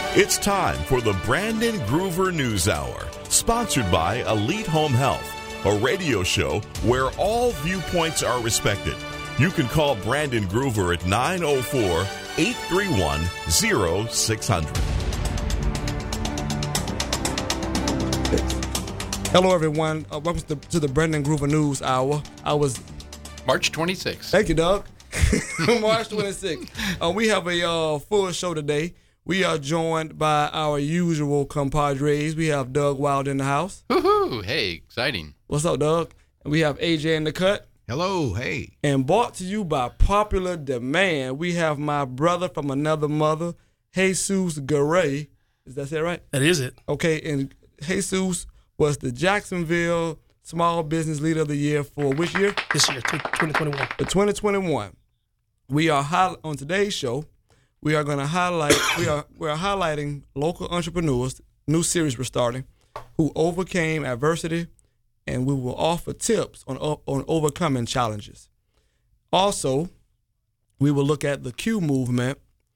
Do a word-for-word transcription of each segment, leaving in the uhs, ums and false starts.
It's time for the Brandon Groover News Hour, sponsored by Elite Home Health, a radio show where all viewpoints are respected. You can call Brandon Groover at nine oh four, eight three one, oh six hundred. Hello, everyone. Uh, welcome to the, to the Brandon Groover News Hour. I was March twenty-sixth. Thank you, Doug. March twenty-sixth. Uh, we have a uh, full show today. We are joined by our usual compadres. We have Doug Wild in the house. Woohoo! Hey, exciting. What's up, Doug? And we have A J in the cut. Hello, hey. And brought to you by popular demand, we have my brother from another mother, Jesus Garay. Is that it right? That is it. Okay, and Jesus was the Jacksonville Small Business Leader of the Year for which year? This year, twenty twenty-one. For twenty twenty-one. We are high, on today's show. We are going to highlight. We are we are highlighting local entrepreneurs. New series we're starting, who overcame adversity, and we will offer tips on on overcoming challenges. Also, we will look at the Q movement.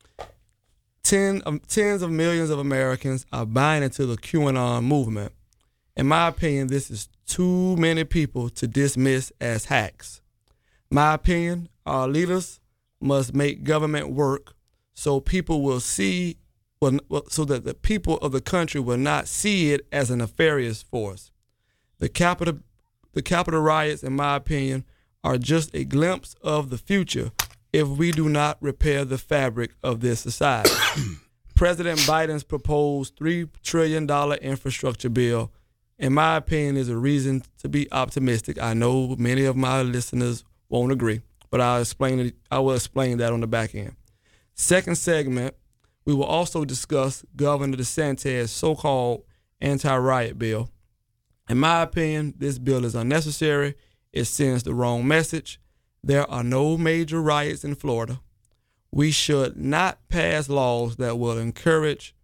Ten um, tens of millions of Americans are buying into the QAnon movement. In my opinion, this is too many people to dismiss as hacks. My opinion, our leaders must make government work so people will see, well, so that the people of the country will not see it as a nefarious force. The Capitol, the Capitol riots, in my opinion, are just a glimpse of the future if we do not repair the fabric of this society. President Biden's proposed three trillion dollars infrastructure bill, in my opinion, is a reason to be optimistic. I know many of my listeners won't agree, but I'll explain it. I will explain that on the back end. Second segment, we will also discuss Governor DeSantis' so-called anti-riot bill. In my opinion, this bill is unnecessary. It sends the wrong message. There are no major riots in Florida. We should not pass laws that will encourage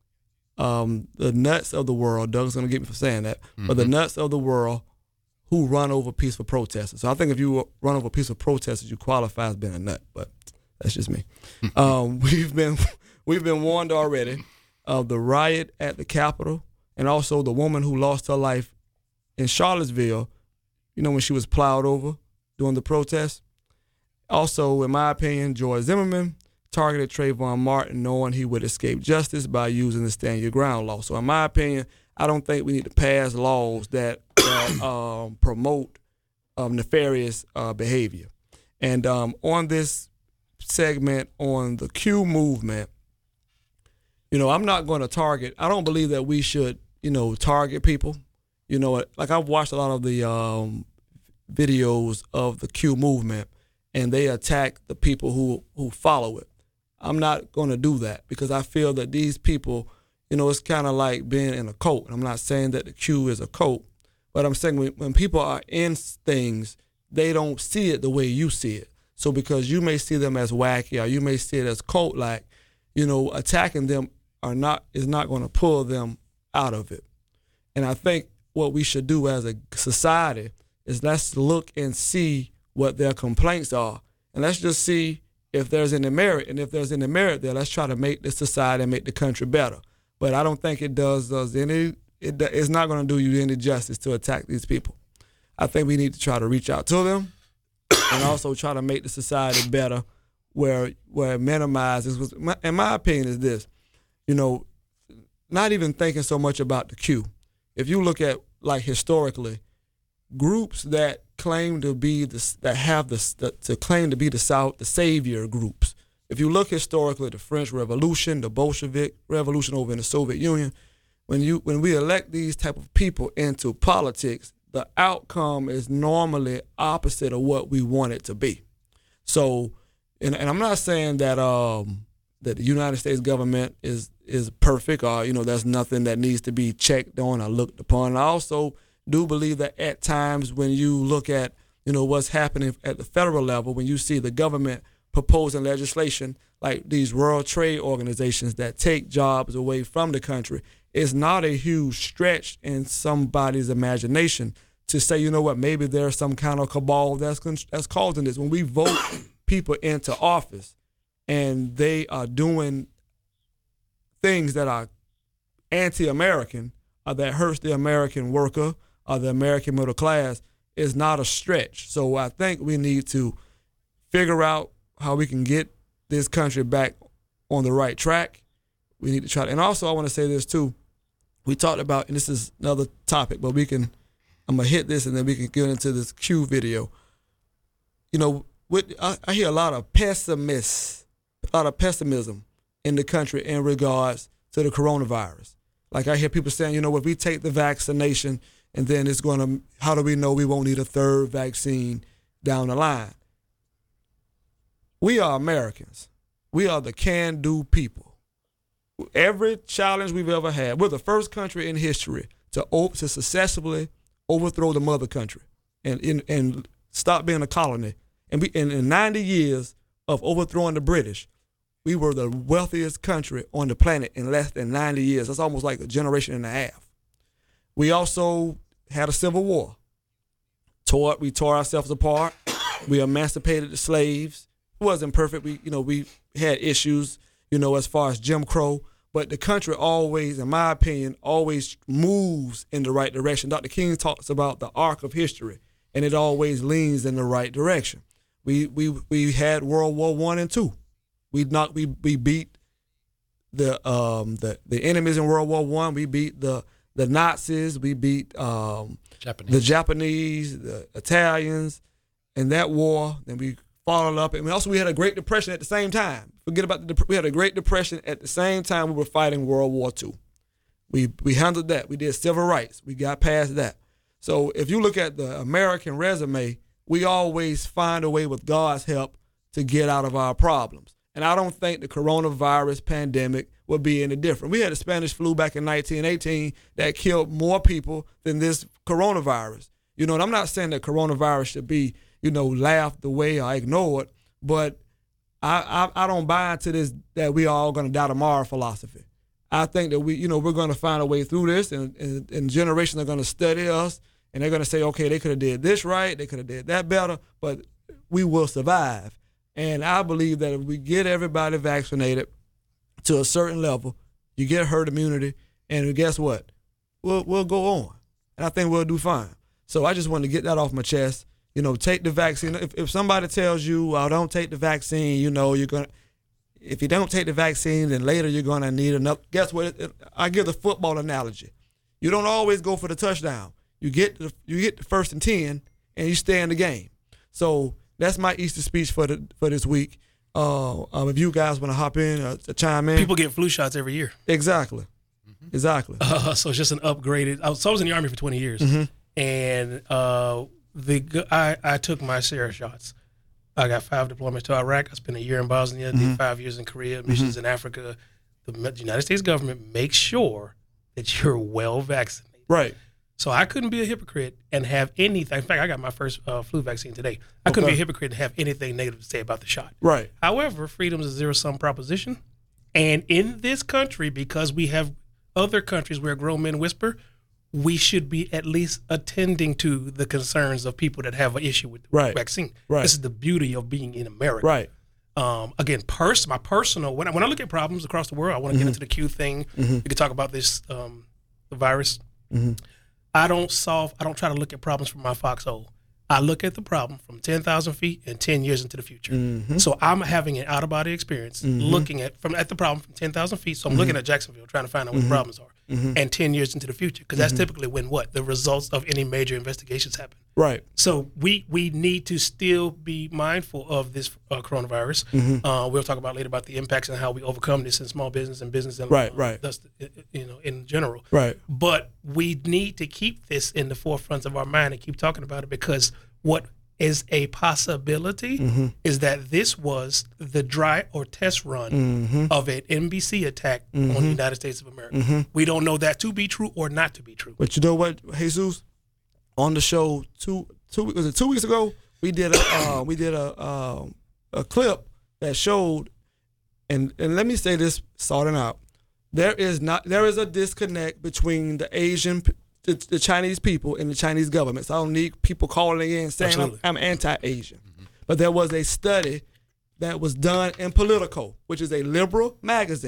um, the nuts of the world. Doug's going to get me for saying that, mm-hmm. but the nuts of the world who run over peaceful protesters. So I think if you run over peaceful protesters, you qualify as being a nut, but that's just me. um, we've been we've been warned already of the riot at the Capitol, and also the woman who lost her life in Charlottesville, you know, when she was plowed over during the protest. Also, in my opinion, George Zimmerman targeted Trayvon Martin knowing he would escape justice by using the Stand Your Ground law. So in my opinion, I don't think we need to pass laws that, that um, promote um, nefarious uh, behavior. And um, on this segment on the Q movement, you know, I'm not going to target, I don't believe that we should, you know, target people. You know, like I've watched a lot of the um, videos of the Q movement, and they attack the people who, who follow it. I'm not going to do that because I feel that these people, you know, it's kind of like being in a cult. I'm not saying that the Q is a cult, but I'm saying when, when people are in things, they don't see it the way you see it. So because you may see them as wacky or you may see it as cult-like, you know, attacking them are not is not going to pull them out of it. And I think what we should do as a society is let's look and see what their complaints are. And let's just see if there's any merit. And if there's any merit there, let's try to make the society and make the country better. But I don't think it does us any, it, it's not going to do you any justice to attack these people. I think we need to try to reach out to them and also try to make the society better where where it minimizes. In my opinion is this, you know, not even thinking so much about the Q. If you look at, like, historically, groups that claim to be the that have the, the to claim to be the South, the savior groups. If you look historically, the French Revolution, the Bolshevik Revolution over in the Soviet Union, when you when we elect these type of people into politics, the outcome is normally opposite of what we want it to be. So, and, and I'm not saying that um that the United States government is is perfect or, you know, there's nothing that needs to be checked on or looked upon. I also do believe that at times when you look at, you know, what's happening at the federal level, when you see the government proposing legislation like these World Trade Organizations that take jobs away from the country, it's not a huge stretch in somebody's imagination to say, you know what, maybe there's some kind of cabal that's that's causing this. When we vote people into office and they are doing things that are anti-American or that hurts the American worker or the American middle class is not a stretch. So I think we need to figure out how we can get this country back on the right track. We need to try to, and also I want to say this too. We talked about, and this is another topic, but we can, I'm gonna hit this and then we can get into this Q video. You know, with, I, I hear a lot of pessimists, a lot of pessimism in the country in regards to the coronavirus. Like I hear people saying, you know, if we take the vaccination and then it's gonna, how do we know we won't need a third vaccine down the line? We are Americans. We are the can-do people. Every challenge we've ever had, we're the first country in history to op- to successfully overthrow the mother country and and, and stop being a colony. And we, in, in ninety years of overthrowing the British, we were the wealthiest country on the planet in less than ninety years. That's almost like a generation and a half. We also had a civil war. Tore, we tore ourselves apart. We emancipated the slaves. It wasn't perfect. We, you know, we had issues, you know, as far as Jim Crow, but the country always, in my opinion, always moves in the right direction. Doctor King talks about the arc of history, and it always leans in the right direction. We we we had World War One and Two. We not we we beat the um the, the enemies in World War One. We beat the the Nazis. We beat um Japanese. the Japanese, the Italians, in that war. Then we followed up, and also we had a Great Depression at the same time. Forget about the we had a Great Depression at the same time we were fighting World War Two. We we handled that. We did civil rights. We got past that. So if you look at the American resume, we always find a way with God's help to get out of our problems. And I don't think the coronavirus pandemic will be any different. We had the Spanish flu back in nineteen eighteen that killed more people than this coronavirus. You know, and I'm not saying that coronavirus should be, you know, laughed away or ignored, but I, I, I don't buy into this that we are all going to die tomorrow philosophy. I think that we, you know, we're going to find a way through this, and, and, and generations are going to study us, and they're going to say, okay, they could have did this right, they could have did that better, but we will survive. And I believe that if we get everybody vaccinated to a certain level, you get herd immunity, and guess what? We'll we'll go on, and I think we'll do fine. So I just wanted to get that off my chest. You know, take the vaccine. If if somebody tells you, "Oh, don't take the vaccine," you know, you're gonna. If you don't take the vaccine, then later you're gonna need another. Guess what? It, it, I give the football analogy. You don't always go for the touchdown. You get the you get the first and ten, and you stay in the game. So that's my Easter speech for the for this week. Uh, um, if you guys want to hop in or to chime in, people get flu shots every year. Exactly, mm-hmm. exactly. Uh, so it's just an upgraded. I was, so I was in the Army for twenty years, mm-hmm. and uh, the I I took my share of shots. I got five deployments to Iraq. I spent a year in Bosnia, mm-hmm. did five years in Korea, missions mm-hmm. in Africa. The United States government makes sure that you're well vaccinated. Right. So I couldn't be a hypocrite and have anything. In fact, I got my first uh, flu vaccine today. I couldn't okay. be a hypocrite and have anything negative to say about the shot. Right. However, freedom is a zero-sum proposition. And in this country, because we have other countries where grown men whisper, we should be at least attending to the concerns of people that have an issue with the right. vaccine. Right. This is the beauty of being in America. Right. Um, again, pers- my personal, when I, when I look at problems across the world, I want to mm-hmm. get into the Q thing. Mm-hmm. We could talk about this, um, the virus. Mm-hmm. I don't solve, I don't try to look at problems from my foxhole. I look at the problem from ten thousand feet and ten years into the future. Mm-hmm. So I'm having an out-of-body experience mm-hmm. looking at from at the problem from ten thousand feet. So I'm mm-hmm. looking at Jacksonville, trying to find out what mm-hmm. the problems are. Mm-hmm. And ten years into the future, because that's mm-hmm. typically when what? The results of any major investigations happen. Right. So we we need to still be mindful of this uh, coronavirus. Mm-hmm. Uh, we'll talk about later about the impacts and how we overcome this in small business and business and right, uh, right. Thus, you know, in general. Right. But we need to keep this in the forefront of our mind and keep talking about it, because what is a possibility mm-hmm. is that this was the dry or test run mm-hmm. of an N B C attack mm-hmm. on the United States of America. Mm-hmm. We don't know that to be true or not to be true. But you know what, Jesus? On the show two two was it two weeks ago, we did a uh, we did a uh, a clip that showed, and and let me say this, starting out, there is not there is a disconnect between the Asian. The, the Chinese people and the Chinese government. So I don't need people calling in saying I'm, I'm anti-Asian. Mm-hmm. But there was a study that was done in Politico, which is a liberal magazine.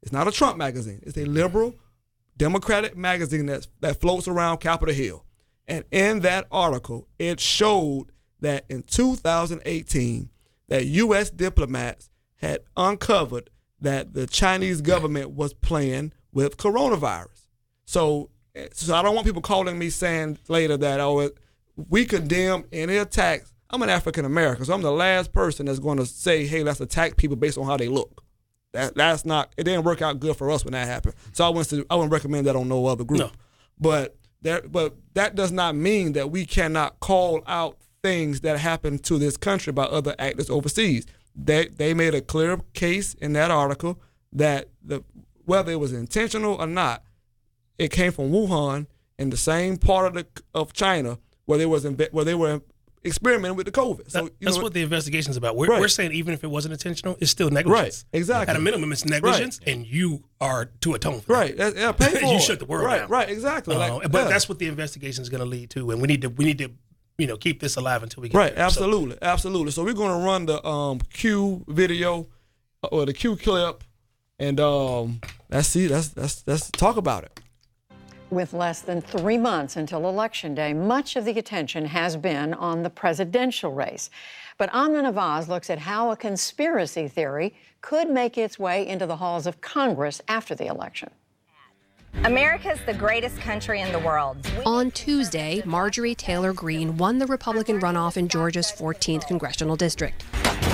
It's not a Trump magazine. It's a liberal, Democratic magazine that's, that floats around Capitol Hill. And in that article, it showed that in two thousand eighteen, that U S diplomats had uncovered that the Chinese government was playing with coronavirus. So, so I don't want people calling me saying later that, oh, we condemn any attacks. I'm an African American, so I'm the last person that's going to say, hey, let's attack people based on how they look. That that's not. It didn't work out good for us when that happened. So I wouldn't. I wouldn't recommend that on no other group. No. But there. But that does not mean that we cannot call out things that happen to this country by other actors overseas. They they made a clear case in that article that the whether it was intentional or not, it came from Wuhan in the same part of the of China where they was where they were experimenting with the COVID. So that, you that's know, what the investigation is about. We're, right. we're saying even if it wasn't intentional, it's still negligence. Right, exactly. At a minimum, it's negligence, Right. and you are to atone for Right, that. yeah, pay for You it. shut the world right, down. Right, exactly. Uh, Like, but yeah. that's what the investigation is going to lead to, and we need to we need to you know keep this alive until we get Right, there. So- absolutely, absolutely. So we're going to run the um, Q video uh, or the Q clip, and um, let's see, let's let's let's talk about it. With less than three months until Election Day, much of the attention has been on the presidential race. But Amna Nawaz looks at how a conspiracy theory could make its way into the halls of Congress after the election. America's the greatest country in the world. On Tuesday, Marjorie Taylor Greene won the Republican runoff in Georgia's fourteenth congressional district.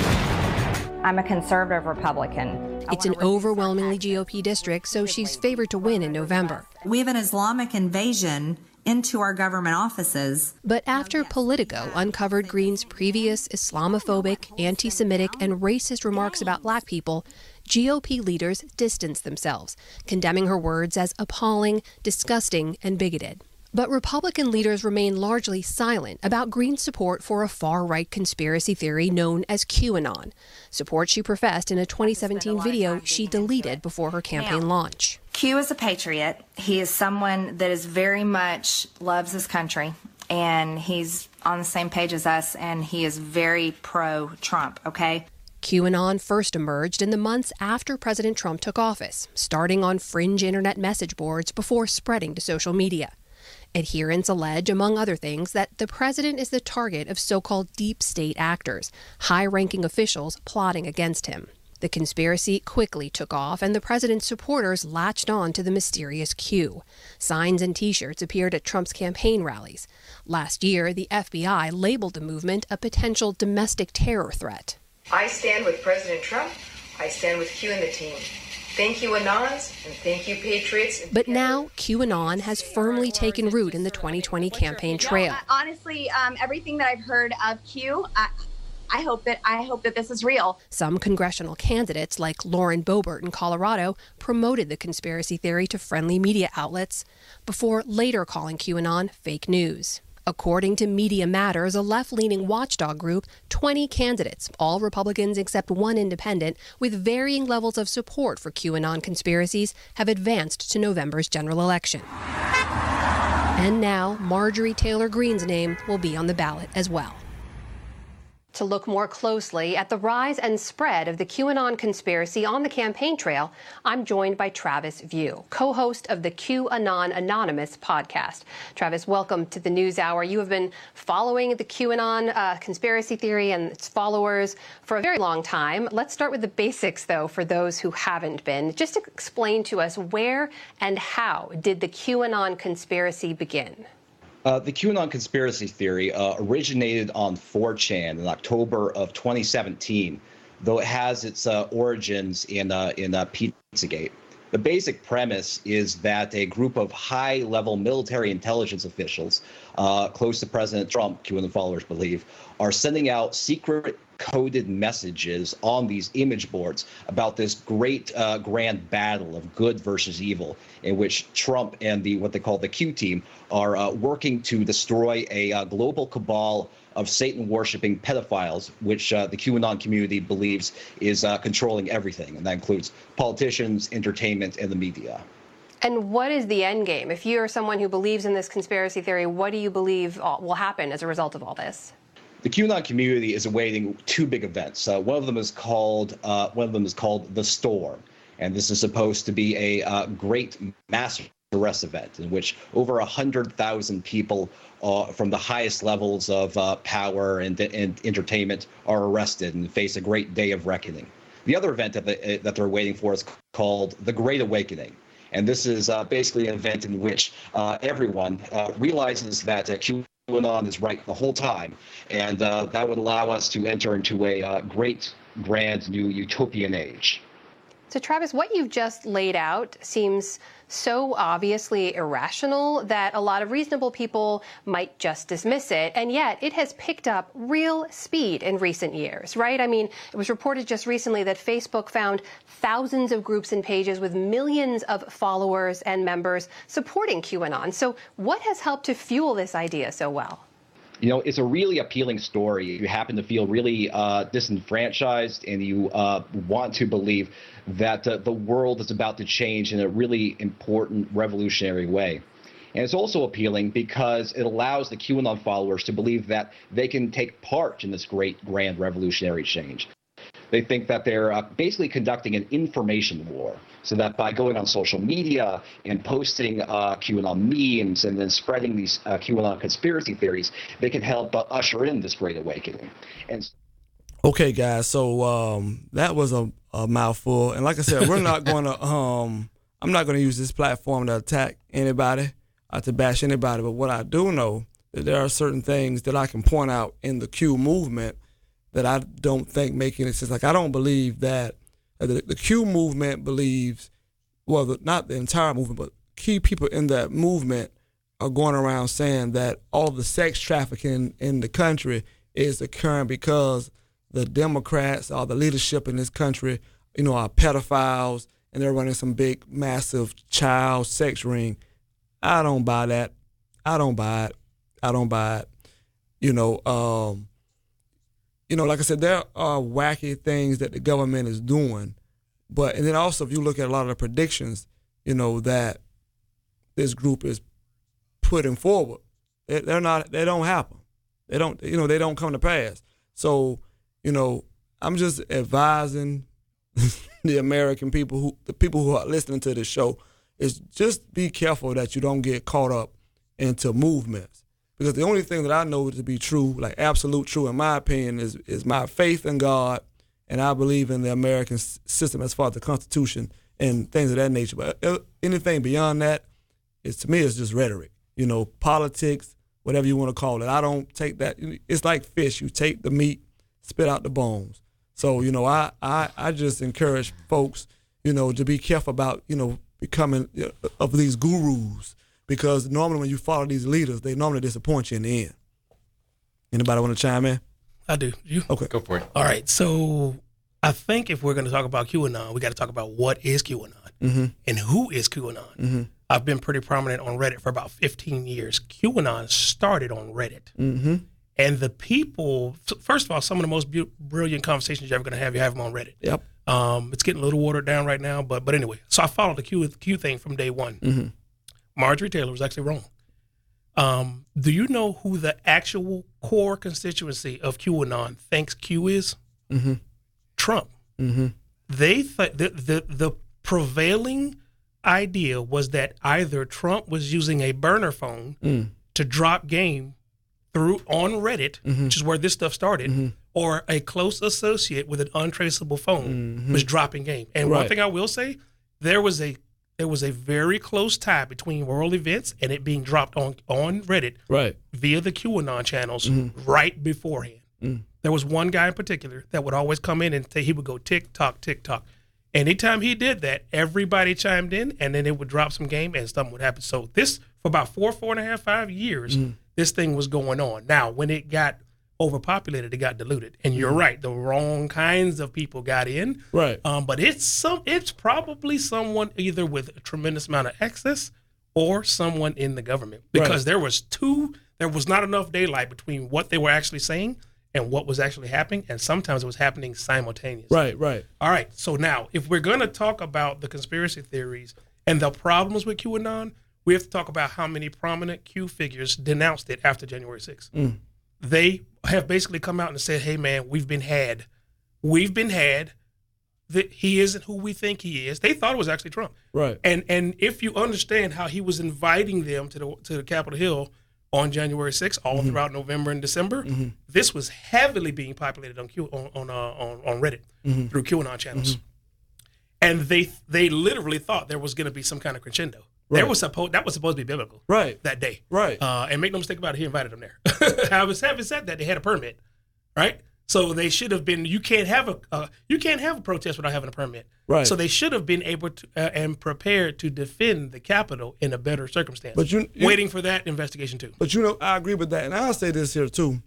I'm a conservative Republican. It's an overwhelmingly G O P district, so she's favored to win in November. We have an Islamic invasion into our government offices. But after Politico uncovered Greene's previous Islamophobic, anti-Semitic, and racist remarks about black people, G O P leaders distanced themselves, condemning her words as appalling, disgusting, and bigoted. But Republican leaders remain largely silent about Greene's support for a far-right conspiracy theory known as QAnon, support she professed in a twenty seventeen video she deleted before her campaign launch. Q is a patriot. He is someone that is very much loves his country, and he's on the same page as us, and he is very pro-Trump, okay? QAnon first emerged in the months after President Trump took office, starting on fringe internet message boards before spreading to social media. Adherents allege, among other things, that the president is the target of so-called deep state actors, high-ranking officials plotting against him. The conspiracy quickly took off, and the president's supporters latched on to the mysterious Q. Signs and T-shirts appeared at Trump's campaign rallies. Last year, the F B I labeled the movement a potential domestic terror threat. I stand with President Trump. I stand with Q and the team. Thank you, Anons, and thank you, Patriots. But now, QAnon has firmly taken root in the twenty twenty campaign trail. No, honestly, um, everything that I've heard of Q, I, I hope that I hope that this is real. Some congressional candidates, like Lauren Boebert in Colorado, promoted the conspiracy theory to friendly media outlets before later calling QAnon fake news. According to Media Matters, a left-leaning watchdog group, twenty candidates, all Republicans except one independent, with varying levels of support for QAnon conspiracies, have advanced to November's general election. And now, Marjorie Taylor Greene's name will be on the ballot as well. To look more closely at the rise and spread of the QAnon conspiracy on the campaign trail, I'm joined by Travis View, co-host of the QAnon Anonymous podcast. Travis, welcome to the NewsHour. You have been following the QAnon uh, conspiracy theory and its followers for a very long time. Let's start with the basics, though, for those who haven't been. Just to explain to us, where and how did the QAnon conspiracy begin? Uh, the QAnon conspiracy theory uh, originated on four chan in October of twenty seventeen, though it has its uh, origins in uh, in uh, Pizzagate. The basic premise is that a group of high-level military intelligence officials uh, close to President Trump, QAnon followers believe, are sending out secret coded messages on these image boards about this great uh, grand battle of good versus evil, in which Trump and the what they call the Q team are uh, working to destroy a uh, global cabal of Satan-worshipping pedophiles, which uh, the QAnon community believes is uh, controlling everything, and that includes politicians, entertainment, and the media. And what is the end game? If you're someone who believes in this conspiracy theory, what do you believe will happen as a result of all this? The QAnon community is awaiting two big events. Uh, one of them is called uh, one of them is called The Storm, And this is supposed to be a uh, great mass arrest event in which over one hundred thousand people uh, from the highest levels of uh, power and, and entertainment are arrested and face a great day of reckoning. The other event that, they, that they're waiting for is called the Great Awakening. And this is uh, basically an event in which uh, everyone uh, realizes that uh, QAnon is right the whole time. And uh, that would allow us to enter into a uh, great, grand new utopian age. So, Travis, what you've just laid out seems so obviously irrational that a lot of reasonable people might just dismiss it. And yet it has picked up real speed in recent years, right? I mean, it was reported just recently that Facebook found thousands of groups and pages with millions of followers and members supporting QAnon. So what has helped to fuel this idea so well? You know, it's a really appealing story. If you happen to feel really uh, disenfranchised and you uh, want to believe that uh, the world is about to change in a really important revolutionary way. And it's also appealing because it allows the QAnon followers to believe that they can take part in this great, grand revolutionary change. They think that they're uh, basically conducting an information war, so that by going on social media and posting uh, QAnon memes and then spreading these uh, QAnon conspiracy theories, they can help uh, usher in this great awakening. And okay, guys, so um, that was a, a mouthful. And like I said, we're not going to, um, I'm not going to use this platform to attack anybody or to bash anybody. But what I do know that there are certain things that I can point out in the Q movement that I don't think make any sense. Like, I don't believe that uh, the, the Q movement believes, well, the, not the entire movement, but key people in that movement are going around saying that all the sex trafficking in the country is occurring because the Democrats or the leadership in this country, you know, are pedophiles and they're running some big, massive child sex ring. I don't buy that. I don't buy it. I don't buy it. You know, um, You know, like I said, there are wacky things that the government is doing. But, and then also, if you look at a lot of the predictions, you know, that this group is putting forward, they're not, they don't happen. They don't, you know, they don't come to pass. So, you know, I'm just advising the American people, who, the people who are listening to this show, is just be careful that you don't get caught up into movements. Because the only thing that I know to be true, like absolute true in my opinion, is is my faith in God, and I believe in the American s- system as far as the Constitution and things of that nature. But anything beyond that, is to me, it's just rhetoric. You know, politics, whatever you want to call it. I don't take that. It's like fish. You take the meat, spit out the bones. So, you know, I, I, I just encourage folks, you know, to be careful about, you know, becoming uh, of these gurus. Because normally when you follow these leaders, they normally disappoint you in the end. Anybody want to chime in? I do. You? Okay. Go for it. All right. So I think if we're going to talk about QAnon, we got to talk about what is QAnon mm-hmm. and who is QAnon. Mm-hmm. I've been pretty prominent on Reddit for about fifteen years. QAnon started on Reddit. Mm-hmm. And the people, first of all, some of the most bu- brilliant conversations you're ever going to have, you have them on Reddit. Yep. Um, it's getting a little watered down right now, but but anyway. So I followed the Q, Q thing from day one. Mm-hmm. Marjorie Taylor was actually wrong. Um, do you know who the actual core constituency of QAnon thinks Q is? Mm-hmm. Trump. Mm-hmm. They th- the, the the prevailing idea was that either Trump was using a burner phone mm. to drop game through on Reddit, mm-hmm. which is where this stuff started, mm-hmm. or a close associate with an untraceable phone mm-hmm. was dropping game. And right. one thing I will say, there was a there was a very close tie between world events and it being dropped on, on Reddit right. via the QAnon channels mm-hmm. right beforehand. Mm. There was one guy in particular that would always come in and say he would go tick tock, tick tock. Anytime he did that, everybody chimed in and then it would drop some game and something would happen. So this, for about four, four and a half, five years, mm. this thing was going on. Now, when it got overpopulated, it got diluted. And you're mm. right, the wrong kinds of people got in. Right. Um, but it's some. It's probably someone either with a tremendous amount of access or someone in the government. Because right. there was two, there was not enough daylight between what they were actually saying and what was actually happening, and sometimes it was happening simultaneously. Right, right. All right, so now, if we're going to talk about the conspiracy theories and the problems with QAnon, we have to talk about how many prominent Q figures denounced it after January sixth. Mm. They have basically come out and said, hey, man, we've been had. We've been had. that he isn't who we think he is. They thought it was actually Trump. Right. And and if you understand how he was inviting them to the to the Capitol Hill on January sixth, all mm-hmm. throughout November and December, mm-hmm. this was heavily being populated on Q, on on, uh, on on Reddit mm-hmm. through QAnon channels. Mm-hmm. And they they literally thought there was going to be some kind of crescendo. Right. There was supposed that was supposed to be biblical. Right. That day. Right. Uh, and make no mistake about it, he invited them there. Having said that, they had a permit, right? So they should have been. You can't have a uh, you can't have a protest without having a permit. Right. So they should have been able to uh, and prepared to defend the Capitol in a better circumstance. But you, you waiting for that investigation too. But you know, I agree with that, and I'll say this here too.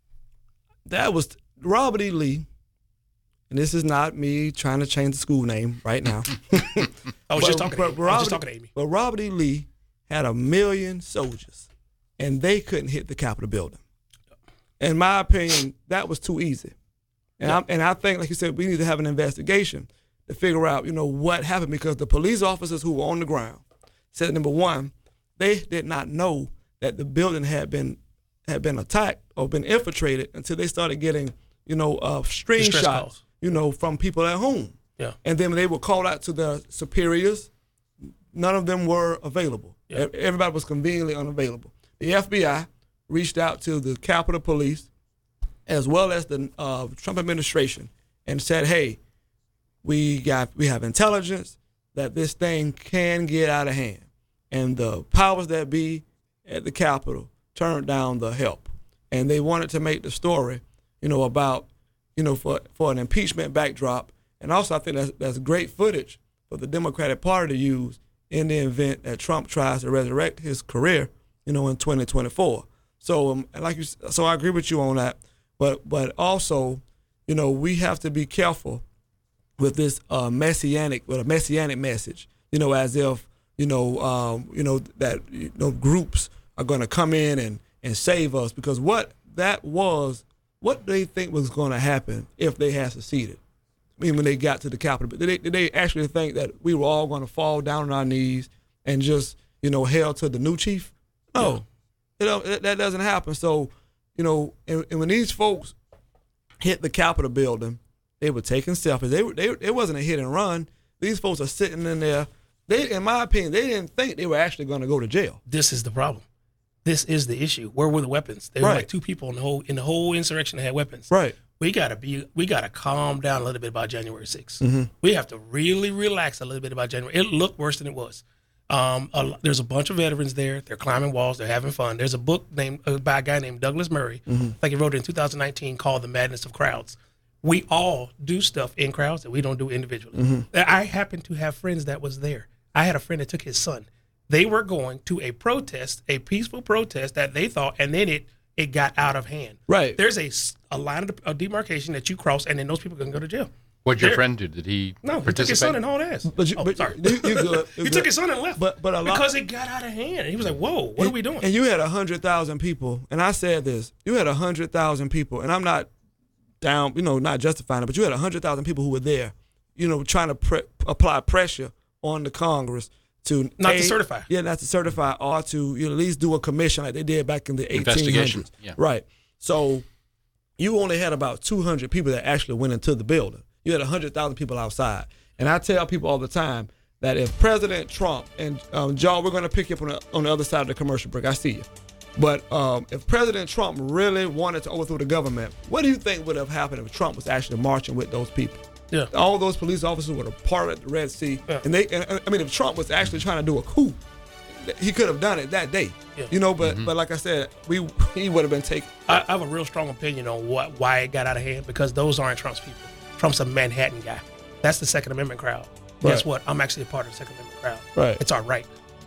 That was Robert E. Lee. And this is not me trying to change the school name right now. I was but, just talking to Amy. Robert, I was just talking to Amy. But Robert E. Lee had a million soldiers, and they couldn't hit the Capitol building. In my opinion, that was too easy. And, yeah. I, and I think, like you said, we need to have an investigation to figure out, you know, what happened, because the police officers who were on the ground said, number one, they did not know that the building had been had been attacked or been infiltrated until they started getting, you know, uh, screenshots. You know, from people at home. Yeah. And then when they were called out to their superiors, none of them were available. Yeah. Everybody was conveniently unavailable. The F B I reached out to the Capitol Police as well as the uh, Trump administration and said, hey, we got we have intelligence that this thing can get out of hand. And the powers that be at the Capitol turned down the help. And they wanted to make the story, you know, about you know, for, for an impeachment backdrop. And also I think that's, that's great footage for the Democratic Party to use in the event that Trump tries to resurrect his career, you know, in twenty twenty-four. So, um, like you, so I agree with you on that. But but also, you know, we have to be careful with this uh, messianic, with a messianic message, you know, as if, you know, um, you know, that, you know, groups are going to come in and, and save us, because what that was, what do they think was going to happen if they had seceded? I mean, when they got to the Capitol, did they, did they actually think that we were all going to fall down on our knees and just, you know, hail to the new chief? No, you know, that doesn't happen. So, you know, and, and when these folks hit the Capitol building, they were taking selfies. They were, they, it wasn't a hit and run. These folks are sitting in there. They, in my opinion, they didn't think they were actually going to go to jail. This is the problem. This is the issue. Where were the weapons? There were right. like two people in the whole in the whole insurrection that had weapons. Right. We gotta be. We gotta calm down a little bit about January sixth. Mm-hmm. We have to really relax a little bit about January. It looked worse than it was. Um, a, there's a bunch of veterans there. They're climbing walls. They're having fun. There's a book named uh, by a guy named Douglas Murray. Mm-hmm. I think he wrote it in two thousand nineteen, called "The Madness of Crowds." We all do stuff in crowds that we don't do individually. Mm-hmm. I happen to have friends that was there. I had a friend that took his son. They were going to a protest, a peaceful protest that they thought, and then it it got out of hand. Right. There's a, a line of a demarcation that you cross, and then those people can go to jail. What'd your There- friend do? Did he No, he participate? took his son and hauled ass. But you, oh, but sorry. You, you good. he took his son and left. But but a lot, because it got out of hand. And he was like, whoa, what and, are we doing? And you had a hundred thousand people, and I said this. You had a hundred thousand people, and I'm not down, you know, not justifying it, but you had a hundred thousand people who were there, you know, trying to pre- apply pressure on the Congress to Not a, to certify. Yeah, not to certify, or to you know, at least do a commission like they did back in the eighteen hundreds. Investigation, yeah. Right. So you only had about two hundred people that actually went into the building. You had one hundred thousand people outside. And I tell people all the time that if President Trump, and um, John, we're going to pick you up on the, on the other side of the commercial break. I see you. But um, if President Trump really wanted to overthrow the government, what do you think would have happened if Trump was actually marching with those people? Yeah. All those police officers would have parted the Red Sea. Yeah. And they, and, I mean, if Trump was actually trying to do a coup, he could have done it that day. Yeah. You know, but Mm-hmm. but like I said, we he would have been taken. I, I have a real strong opinion on what why it got out of hand, because those aren't Trump's people. Trump's a Manhattan guy. That's the Second Amendment crowd. Guess Right. what? I'm actually a part of the Second Amendment crowd. Right. It's our right.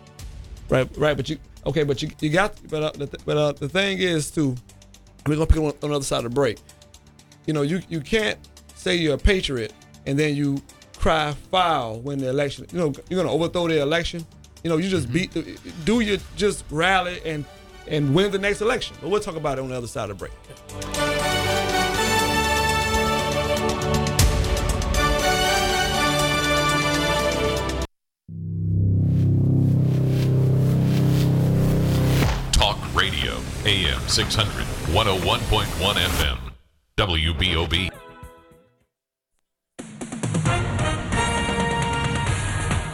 Right, right. But you okay? But you you got. But uh, the, but uh, the thing is too, we're gonna pick on, on the other side of the break. You know, you you can't say you're a patriot and then you cry foul when the election. You know, you're gonna overthrow the election. You know, you just beat. The, do you just rally and and win the next election? But we'll talk about it on the other side of the break. Talk Radio, A M six hundred, one oh one point one F M, W B O B.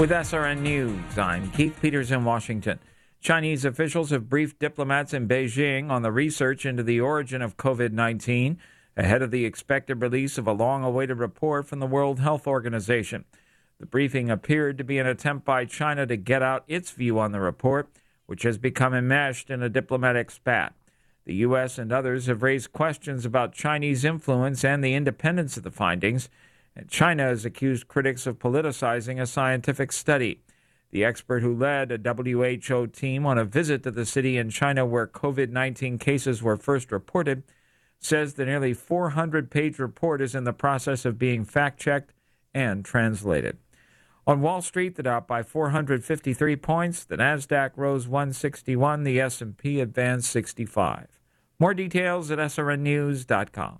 With S R N News, I'm Keith Peters in Washington. Chinese officials have briefed diplomats in Beijing on the research into the origin of COVID nineteen ahead of the expected release of a long-awaited report from the World Health Organization. The briefing appeared to be an attempt by China to get out its view on the report, which has become enmeshed in a diplomatic spat. The U S and others have raised questions about Chinese influence and the independence of the findings, and China has accused critics of politicizing a scientific study. The expert who led a W H O team on a visit to the city in China where COVID nineteen cases were first reported says the nearly four hundred page report is in the process of being fact-checked and translated. On Wall Street, the Dow by four hundred fifty-three points, the NASDAQ rose one sixty-one, the S and P advanced sixty-five. More details at S R N news dot com.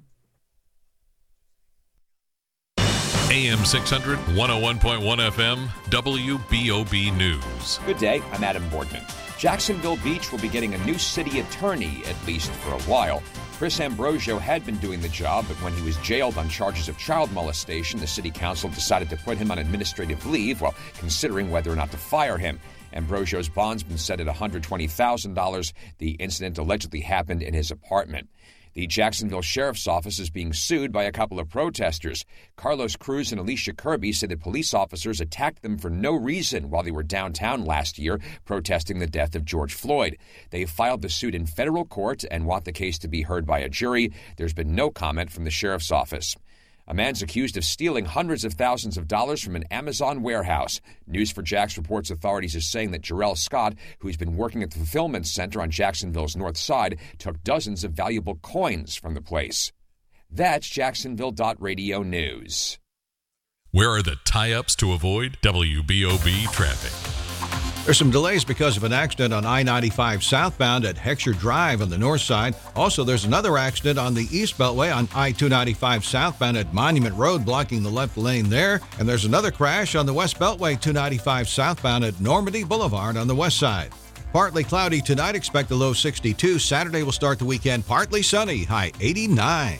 A M six hundred, one oh one point one F M, W B O B News. Good day, I'm Adam Boardman. Jacksonville Beach will be getting a new city attorney, at least for a while. Chris Ambrosio had been doing the job, but when he was jailed on charges of child molestation, the city council decided to put him on administrative leave while considering whether or not to fire him. Ambrosio's bond's been set at one hundred twenty thousand dollars. The incident allegedly happened in his apartment. The Jacksonville Sheriff's Office is being sued by a couple of protesters. Carlos Cruz and Alicia Kirby said that police officers attacked them for no reason while they were downtown last year protesting the death of George Floyd. They filed the suit in federal court and want the case to be heard by a jury. There's been no comment from the Sheriff's Office. A man's accused of stealing hundreds of thousands of dollars from an Amazon warehouse. News four Jax reports authorities are saying that Jarrell Scott, who's been working at the fulfillment center on Jacksonville's north side, took dozens of valuable coins from the place. That's Jacksonville dot radio news. Where are the tie-ups to avoid W B O B traffic? There's some delays because of an accident on I ninety-five southbound at Heckscher Drive on the north side. Also, there's another accident on the East Beltway on I two ninety-five southbound at Monument Road, blocking the left lane there. And there's another crash on the West Beltway two ninety-five southbound at Normandy Boulevard on the west side. Partly cloudy tonight, expect a low sixty-two. Saturday will start the weekend partly sunny, high eighty-nine.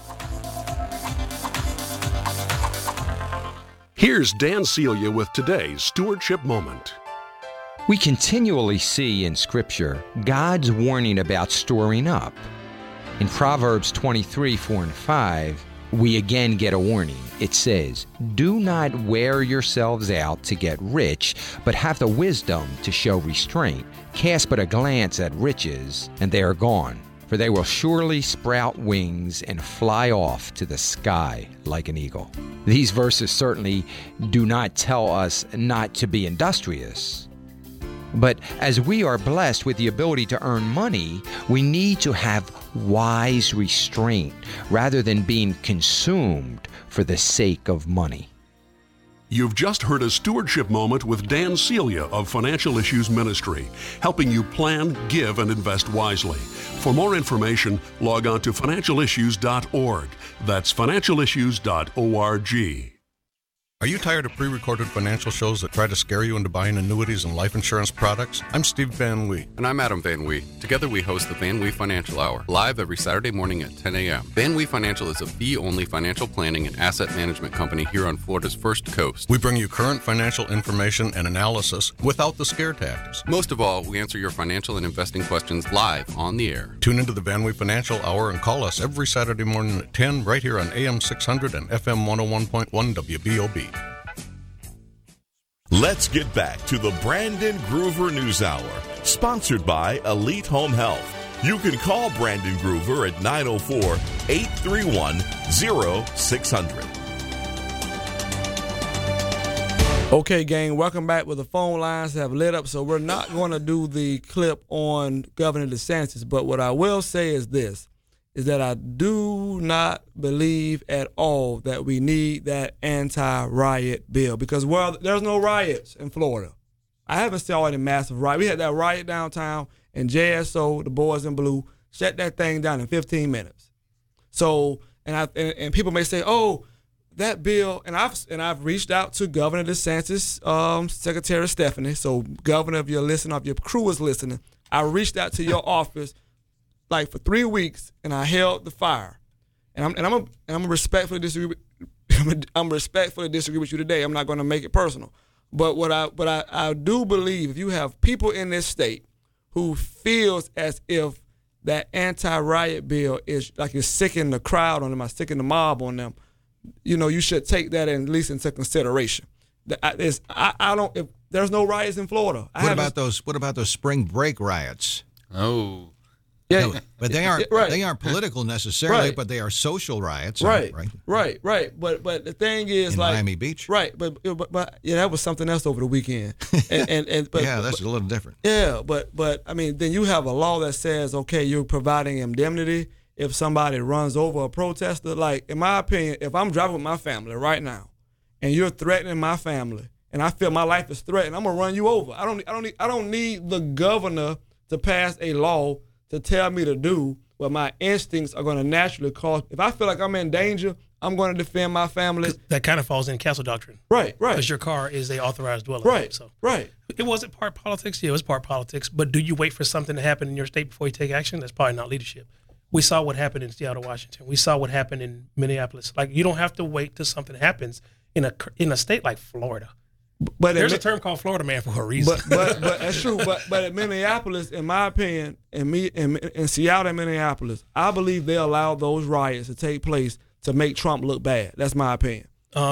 Here's Dan Celia with today's Stewardship Moment. We continually see in Scripture God's warning about storing up. In Proverbs twenty-three, four and five, we again get a warning. It says, "Do not wear yourselves out to get rich, but have the wisdom to show restraint. Cast but a glance at riches, and they are gone, for they will surely sprout wings and fly off to the sky like an eagle." These verses certainly do not tell us not to be industrious. But as we are blessed with the ability to earn money, we need to have wise restraint rather than being consumed for the sake of money. You've just heard a Stewardship Moment with Dan Celia of Financial Issues Ministry, helping you plan, give, and invest wisely. For more information, log on to financial issues dot org. That's financial issues dot org. Are you tired of pre-recorded financial shows that try to scare you into buying annuities and life insurance products? I'm Steve Van Wee. And I'm Adam Van Wee. Together we host the Van Wee Financial Hour, live every Saturday morning at ten a.m. Van Wee Financial is a fee-only financial planning and asset management company here on Florida's First Coast. We bring you current financial information and analysis without the scare tactics. Most of all, we answer your financial and investing questions live on the air. Tune into the Van Wee Financial Hour and call us every Saturday morning at ten right here on A M six hundred and F M one oh one point one W B O B. Let's get back to the Brandon Groover News Hour, sponsored by Elite Home Health. You can call Brandon Groover at nine oh four, eight three one, oh six hundred. Okay, gang, welcome back. With the phone lines have lit up, so we're not going to do the clip on Governor DeSantis, but what I will say is this, is that I do not believe at all that we need that anti-riot bill, because, well, there's no riots in Florida. I haven't seen any massive riot. We had that riot downtown, and J S O, the boys in blue, shut that thing down in fifteen minutes. So, and I and, and people may say, oh, that bill, and I've and I've reached out to Governor DeSantis, um, Secretary Stephanie. So, Governor, if you're listening, if your crew is listening, I reached out to your office like for three weeks, and I held the fire. And I'm and I'm a, and I'm a respectfully disagree. With, I'm, a, I'm respectfully disagree with you today. I'm not going to make it personal, But what I but I, I do believe if you have people in this state who feels as if that anti-riot bill is like it's sicking the crowd on them, or sicking the mob on them, you know, you should take that at least into consideration. I, I, I don't. If there's no riots in Florida, I what about those? What about those spring break riots? Oh, yeah, no, but they aren't. Right. They aren't political necessarily, Right. but they are social riots. Right, right, right, right. But but the thing is, in like Miami Beach, right? But but, but yeah, that was something else over the weekend. And and, and but, yeah, that's but, a little different. Yeah, but but I mean, then you have a law that says, okay, you're providing indemnity if somebody runs over a protester. Like, in my opinion, if I'm driving with my family right now, and you're threatening my family, and I feel my life is threatened, I'm gonna run you over. I don't I don't need I don't need the governor to pass a law to tell me to do what my instincts are going to naturally cause. If I feel like I'm in danger, I'm going to defend my family. That kind of falls in castle doctrine. Right, right. Because your car is a authorized dwelling. Right, so right. It wasn't part politics. Yeah, it was part politics. But do you wait for something to happen in your state before you take action? That's probably not leadership. We saw what happened in Seattle, Washington. We saw what happened in Minneapolis. Like, you don't have to wait till something happens in a in a state like Florida. But there's in, a term called Florida man for a reason. But but, but that's true. But but in Minneapolis, in my opinion, in me in, in Seattle and Minneapolis, I believe they allowed those riots to take place to make Trump look bad. That's my opinion.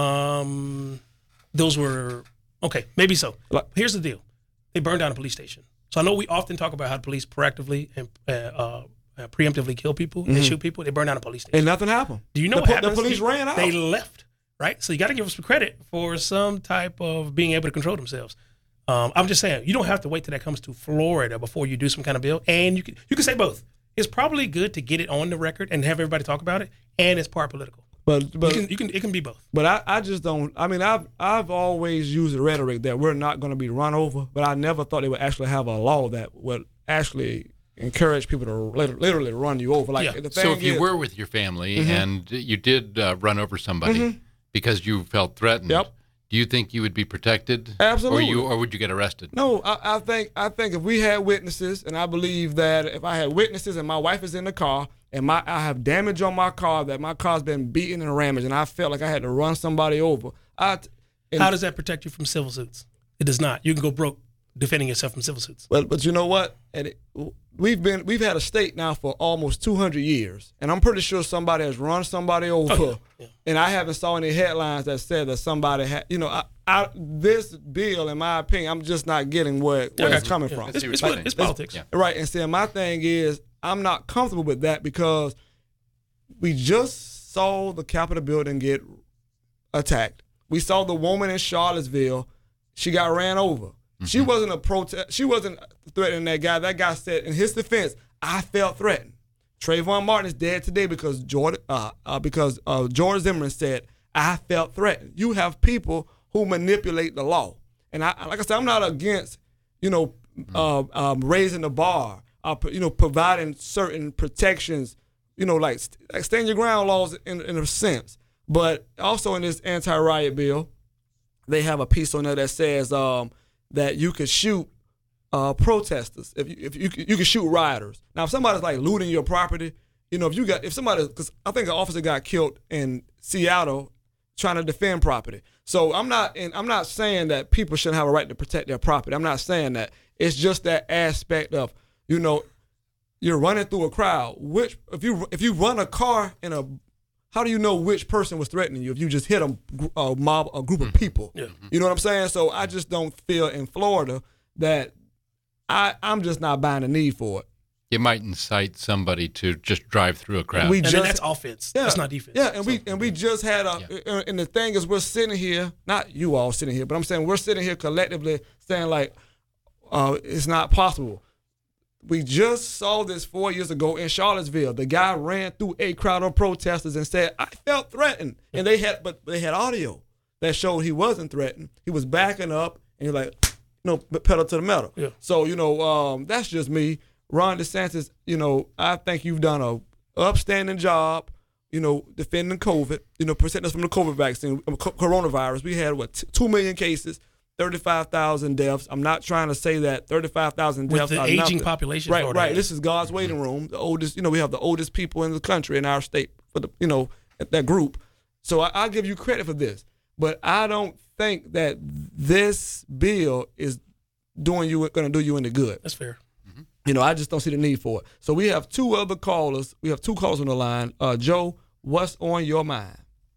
Um, those were okay, maybe so. Like, here's the deal: they burned down a police station. So I know we often talk about how the police proactively and uh, uh, preemptively kill people mm-hmm. and shoot people. They burned down a police station, and nothing happened. Do you know the, what happened? The police they, ran out. They left. Right, so you got to give them some credit for some type of being able to control themselves. Um, I'm just saying, you don't have to wait till that comes to Florida before you do some kind of bill. And you can you can say both. It's probably good to get it on the record and have everybody talk about it, and it's part political. But but you can, you can it can be both. But I, I just don't. I mean, I've I've always used the rhetoric that we're not going to be run over, but I never thought they would actually have a law that would actually encourage people to literally run you over. Like, yeah. the thing So if you is, were with your family mm-hmm. and you did uh, run over somebody. Mm-hmm. Because you felt threatened, yep. do you think you would be protected? Absolutely. Or you, or would you get arrested? No, I, I think I think if we had witnesses, and I believe that if I had witnesses and my wife is in the car and my I have damage on my car, that my car's been beaten and ramaged, and I felt like I had to run somebody over. I, How does that protect you from civil suits? It does not. You can go broke defending yourself from civil suits. But but you know what? And it, we've been we've had a state now for almost two hundred years, and I'm pretty sure somebody has run somebody over, oh, yeah. Yeah. and I haven't saw any headlines that said that somebody had. You know, I, I, this bill, in my opinion, I'm just not getting where, where okay. it's coming yeah. from. It's, it's, like, it's politics, yeah. Right? And see, my thing is, I'm not comfortable with that because we just saw the Capitol building get attacked. We saw the woman in Charlottesville; she got ran over. She wasn't a protest. She wasn't threatening that guy. That guy said, in his defense, I felt threatened. Trayvon Martin is dead today because George, uh, uh, because uh, George Zimmerman said, I felt threatened. You have people who manipulate the law, and I, like I said, I'm not against, you know, uh, um, raising the bar, uh, you know, providing certain protections, you know, like, like stand your ground laws in, in a sense. But also in this anti-riot bill, they have a piece on there that says. Um, that you could shoot uh, protesters, if you if you you can shoot rioters. Now, if somebody's like looting your property, you know, if you got if somebody, because I think an officer got killed in Seattle trying to defend property. So I'm not and I'm not saying that people shouldn't have a right to protect their property. I'm not saying that. It's just that aspect of, you know, you're running through a crowd. Which if you if you run a car in a how do you know which person was threatening you if you just hit a, a mob, a group of people? Yeah. You know what I'm saying? So I just don't feel in Florida that I, I'm just not buying the need for it. You might incite somebody to just drive through a crowd. We and just, then that's offense. Yeah, that's not defense. Yeah, and so, we and we just had a yeah. and the thing is we're sitting here, not you all sitting here, but I'm saying we're sitting here collectively saying like uh, it's not possible. We just saw this four years ago in Charlottesville. The guy ran through a crowd of protesters and said, I felt threatened. And they had, but they had audio that showed he wasn't threatened. He was backing up and he's like, you know, pedal to the metal. Yeah. So, you know, um, that's just me. Ron DeSantis, you know, I think you've done a upstanding job, you know, defending COVID, you know, protecting us from the COVID vaccine, coronavirus. We had, what, t- two million cases. thirty-five thousand deaths. I'm not trying to say that thirty-five thousand deaths with the are aging nothing. population. Right, right. Has. This is God's waiting room. The oldest, you know, we have the oldest people in the country in our state for the, you know, that group. So I, I'll give you credit for this. But I don't think that this bill is doing you going to do you any good. That's fair. You know, I just don't see the need for it. So we have two other callers. We have two callers on the line. Uh, Joe, what's on your mind?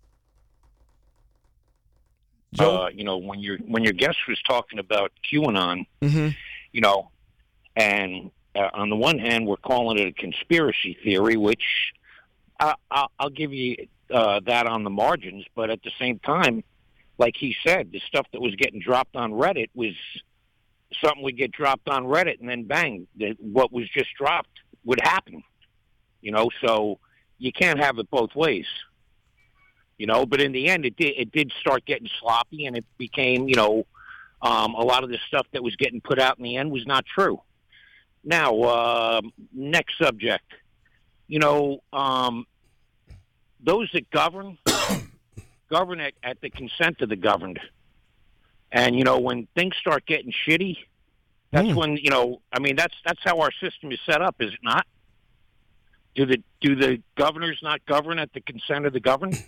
Joe? Uh, you know, when your when your guest was talking about QAnon, mm-hmm. you know, and uh, on the one hand, we're calling it a conspiracy theory, which I, I, I'll give you uh, that on the margins. But at the same time, like he said, the stuff that was getting dropped on Reddit was something would get dropped on Reddit, and then bang, the, what was just dropped would happen. You know, so you can't have it both ways. You know, but in the end, it did it did start getting sloppy, and it became, you know, um, a lot of the stuff that was getting put out in the end was not true. Now, uh, next subject. You know, um, those that govern govern at, at the consent of the governed. And, you know, when things start getting shitty, that's mm. when, you know, I mean, that's that's how our system is set up, is it not? Do the do the governors not govern at the consent of the governed?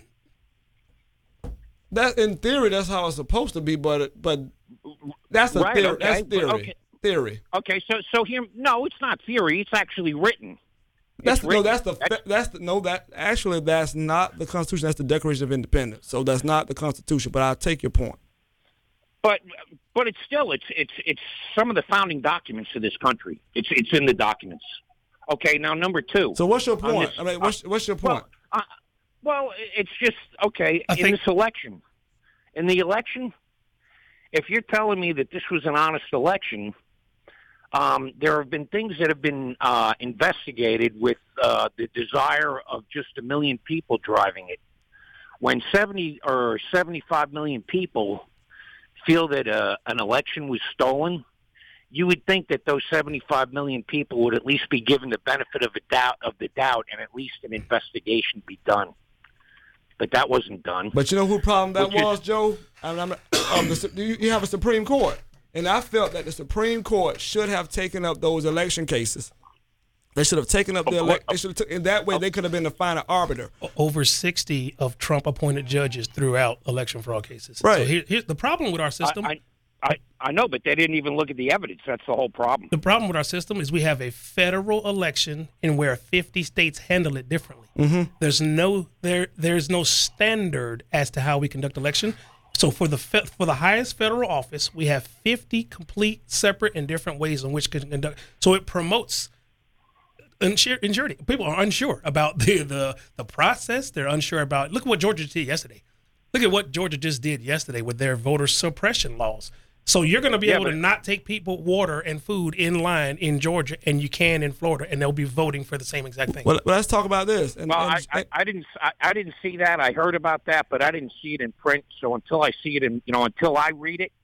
That in theory, that's how it's supposed to be, but but that's a right, theory. Okay. That's theory. Okay. Theory. Okay, so so here, no, it's not theory. It's actually written. That's it's no, written. that's the that's the no that actually that's not the Constitution. That's the Declaration of Independence. So that's not the Constitution. But I'll take your point. But but it's still it's it's it's some of the founding documents of this country. It's it's in the documents. Okay, now number two. So what's your point? This, I mean, what's what's your point? Well, uh, well it's just okay I in think- this election. In the election, if you're telling me that this was an honest election, um, there have been things that have been uh, investigated with uh, the desire of just a million people driving it. When seventy or seventy-five million people feel that uh, an election was stolen, you would think that those seventy-five million people would at least be given the benefit of a doubt of the doubt, and at least an investigation be done. But that wasn't done. But you know who problem that Which was, is, Joe? I mean, I'm, um, the, you, you have a Supreme Court, and I felt that the Supreme Court should have taken up those election cases. They should have taken up the election. They should have took, in that way they could have been the final arbiter. Over sixty of Trump-appointed judges throughout election fraud cases. Right. So here, here's the problem with our system. I, I, I know, but they didn't even look at the evidence. That's the whole problem. The problem with our system is we have a federal election, and where fifty states handle it differently. Mm-hmm. There's no there there's no standard as to how we conduct election. So for the fe- for the highest federal office, we have fifty complete, separate, and different ways in which we can conduct. So it promotes insurity. People are unsure about the, the the process. They're unsure about. Look at what Georgia did yesterday. Look at what Georgia just did yesterday with their voter suppression laws. So you're going to be Yeah, able but- to not take people water and food in line in Georgia, and you can in Florida, and they'll be voting for the same exact thing. Well, let's talk about this. And, Well, and- I, I, I didn't I, I didn't see that. I heard about that, but I didn't see it in print. So until I see it in, you know, until I read it,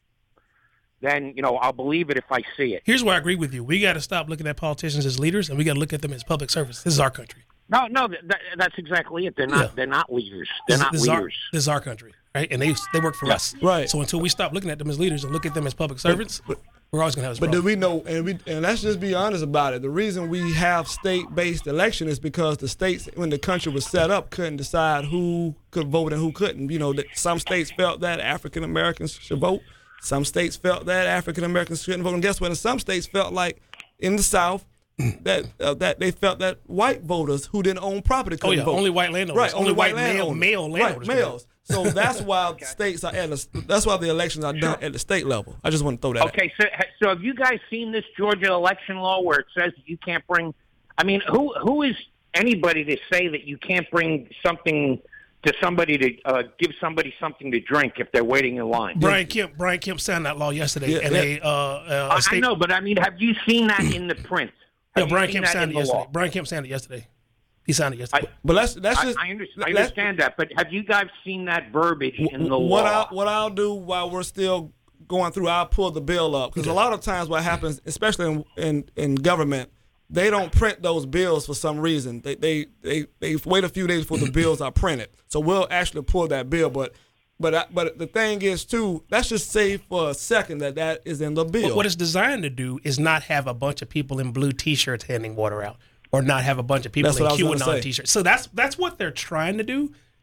then, you know, I'll believe it if I see it. Here's where I agree with you. We got to stop looking at politicians as leaders, and we got to look at them as public service. This is our country. No, no, that, that's exactly it. They're not. Yeah. They're not leaders. They're This, not this is our, leaders. this is our country, right? And they they work for us. Right. So until we stop looking at them as leaders and look at them as public servants, we're always going to have this But do problem. we know? And we and let's just be honest about it. The reason we have state-based election is because the states, when the country was set up, couldn't decide who could vote and who couldn't. You know, that some states felt that African Americans should vote. Some states felt that African Americans shouldn't vote. And guess what? And some states felt like in the South that uh, that they felt that white voters who didn't own property Oh, couldn't yeah. vote. Only white landowners. Right. Only, white, male, landowners. male landowners. Right. Males. So that's why states are at a, that's why the elections are done at the state level. I just want to throw that out. Okay, so so have you guys seen this Georgia election law where it says that you can't bring? I mean, who who is anybody to say that you can't bring something to somebody to uh, give somebody something to drink if they're waiting in line? Brian Kemp, Brian Kemp signed that law yesterday, Yeah, and yeah. they uh, uh, I, state, I know, but I mean, have you seen that in the print? Yeah, Have you Brian seen Kemp that signed in it the yesterday. law? Brian Kemp signed it yesterday. He signed it yesterday. But let's let's I, just I, under, I let's- understand that, but have you guys seen that verbiage in the what law? I what I'll do while we're still going through, I'll pull the bill up because a lot of times what happens, especially in, in in government, they don't print those bills for some reason. They they they, they wait a few days before the bills are printed. So we'll actually pull that bill, but. But I, but the thing is too, let's just say for a second that that is in the bill. But what it's designed to do is not have a bunch of people in blue T-shirts handing water out, or not have a bunch of people That's in what I was gonna QAnon say. T-shirts. So that's that's what they're trying to do.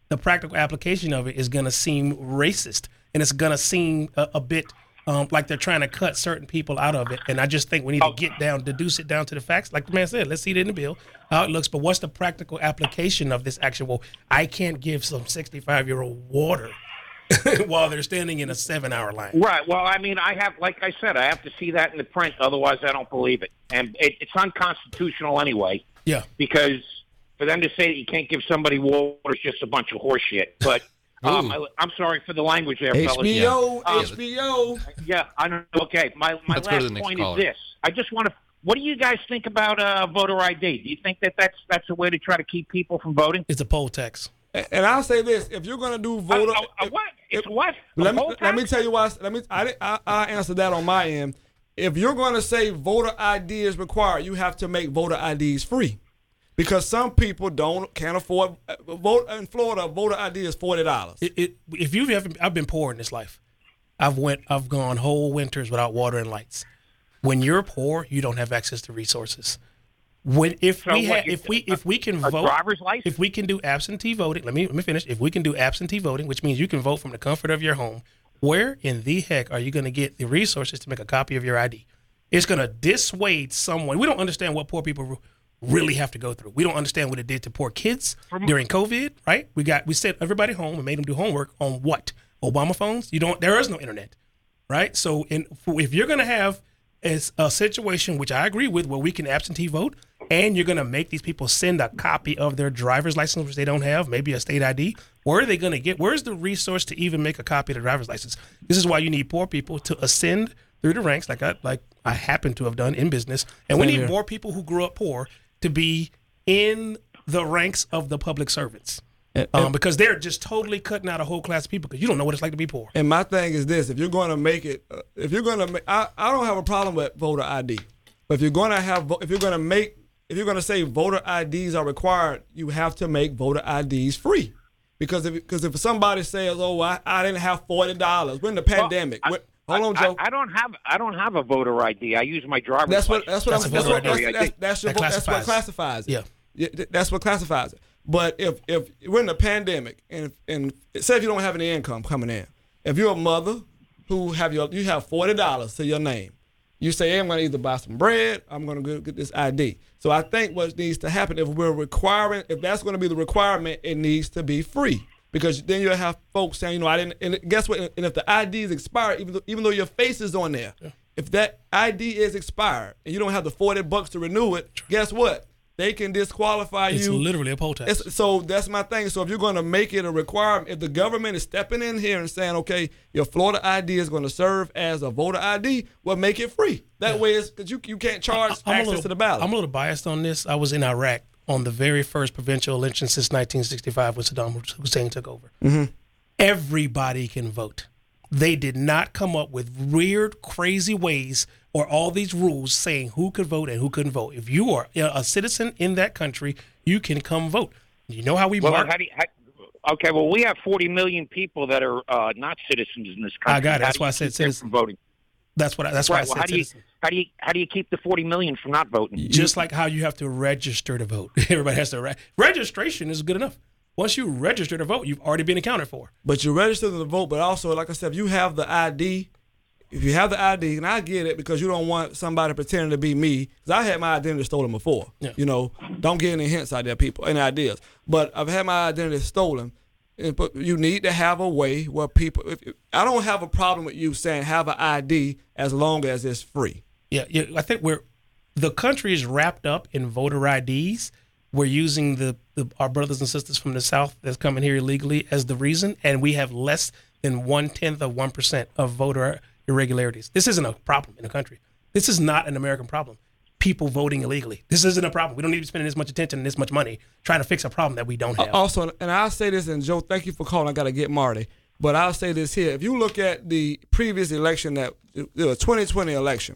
the practical application of it is going to seem racist, and it's going to seem a, a bit um, like they're trying to cut certain people out of it. And I just think we need to get down, deduce it down to the facts. Like the man said, let's see it in the bill, how it looks. But what's the practical application of this actual? I can't give some sixty-five-year-old water while they're standing in a seven-hour line. Right. Well, I mean, I have, like I said, I have to see that in the print. Otherwise, I don't believe it. And it, it's unconstitutional anyway. Yeah. Because for them to say that you can't give somebody water is just a bunch of horse shit. But um, I, I'm sorry for the language there, fellas. H B O, Um, H B O. Yeah, I know. Okay, my, my Let's go to last the next point caller. is this. I just want to, what do you guys think about uh, voter I D? Do you think that that's, that's a way to try to keep people from voting? It's a poll tax. And I'll say this: if you're going to do voter, Uh, uh, what? It's what? A let me poll let tax? me tell you why. Let me. I I I answer that on my end. If you're going to say voter I D is required, you have to make voter I Ds free, because some people don't can't afford vote in Florida. Voter I D is forty dollars. It, it, if you haven't, I've been poor in this life. I've went, I've gone whole winters without water and lights. When you're poor, you don't have access to resources. When if So we what, have, you- if we if we can a vote, driver's license? if we can do absentee voting, let me let me finish. If we can do absentee voting, which means you can vote from the comfort of your home, where in the heck are you going to get the resources to make a copy of your I D? It's going to dissuade someone. We don't understand what poor people really have to go through. We don't understand what it did to poor kids during COVID, right? We got we sent everybody home and made them do homework on what? Obama phones? You don't. There is no internet, right? So, in, if you're going to have is a situation, which I agree with, where we can absentee vote, and you're going to make these people send a copy of their driver's license, which they don't have, maybe a state I D, where are they going to get, where's the resource to even make a copy of the driver's license? This is why you need poor people to ascend through the ranks, like I, like I happen to have done in business. And we Same need here. more people who grew up poor to be in the ranks of the public servants. And- Um, because they're just totally cutting out a whole class of people because you don't know what it's like to be poor. And my thing is this: if you're going to make it, uh, if you're going to, make, I, I don't have a problem with voter I D, but if you're going to have, vo- if you're going to make, if you're going to say voter I Ds are required, you have to make voter I Ds free, because if because if somebody says, oh, I, I didn't have forty dollars, we're in the pandemic. Well, I- Hold on, I, Joe. I, I don't have I don't have a voter I D. I use my driver's That's what license. that's what I'm, that's what that's, voter that's, I D. that's, your, That vo- that's what classifies. classifies it. Yeah. Yeah, th- that's what classifies it. But if if we're in a pandemic and and say if you don't have any income coming in, if you're a mother who have your you have forty dollars to your name, you say, hey, I'm going to either buy some bread, I'm going to go get this I D. So I think what needs to happen, if we're requiring, if that's going to be the requirement, it needs to be free. Because then you'll have folks saying, you know, I didn't, and guess what? And if the I D is expired, even though, even though your face is on there, yeah. if that I D is expired and you don't have the forty bucks to renew it, guess what? They can disqualify It's you. literally a poll tax. It's, so that's my thing. So if you're going to make it a requirement, if the government is stepping in here and saying, okay, your Florida I D is going to serve as a voter I D, well, make it free. That way, it's because you you can't charge I'm a access little- to the ballot. I'm a little biased on this. I was in Iraq on the very first provincial election since nineteen sixty-five when Saddam Hussein took over. Mhm. Everybody can vote. They did not come up with weird, crazy ways or all these rules saying who could vote and who couldn't vote. If you are a citizen in that country, you can come vote. You know how we Well, mark? how do you, how, okay, well, we have forty million people that are uh, not citizens in this country. I got it. How That's do why you I said keep them citizen. from voting. That's what. I, that's right. why I well, said how do you citizen. how do you how do you keep the forty million from not voting? Just like how you have to register to vote. Everybody has to. Re- registration is good enough. Once you register to vote, you've already been accounted for. But you register to vote, but also, like I said, if you have the I D, if you have the I D, and I get it because you don't want somebody pretending to be me, because I had my identity stolen before. Yeah. You know, don't get any hints out there, people, any ideas. But I've had my identity stolen. And, but you need to have a way where people, if, I don't have a problem with you saying have an I D as long as it's free. Yeah, yeah. I think we're the country is wrapped up in voter I Ds. We're using the, the our brothers and sisters from the South that's coming here illegally as the reason, and we have less than one tenth of one percent of voter irregularities. This isn't a problem in the country. This is not an American problem. People voting illegally. This isn't a problem. We don't need to be spending this much attention and this much money trying to fix a problem that we don't have. Also, and I'll say this, and Joe, thank you for calling. I got to get Marty. But I'll say this here. If you look at the previous election, that the twenty twenty election,